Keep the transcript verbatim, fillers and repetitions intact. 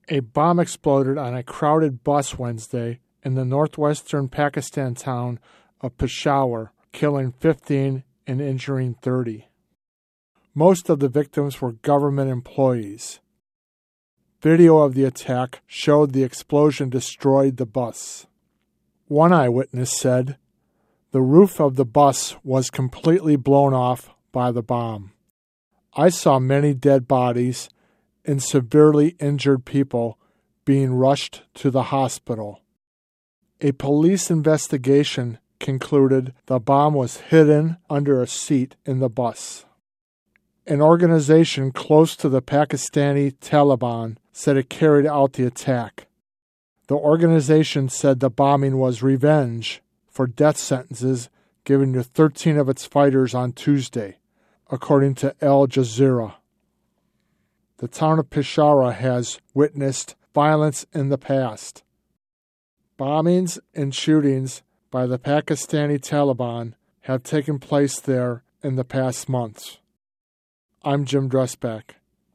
A bomb exploded on a crowded bus Wednesday in the northwestern Pakistan town of Peshawar, killing fifteen and injuring thirty. Most of the victims were government employees. Video of the attack showed the explosion destroyed the bus. One eyewitness said, "The roof of the bus was completely blown off by the bomb. I saw many dead bodies and severely injured people being rushed to the hospital." A police investigation concluded the bomb was hidden under a seat in the bus. An organization close to the Pakistani Taliban said it carried out the attack. The organization said the bombing was revenge for death sentences given to thirteen of its fighters on Tuesday, according to Al Jazeera. The town of Peshawar has witnessed violence in the past. Bombings and shootings by the Pakistani Taliban have taken place there in the past months. I'm Jim Dressback.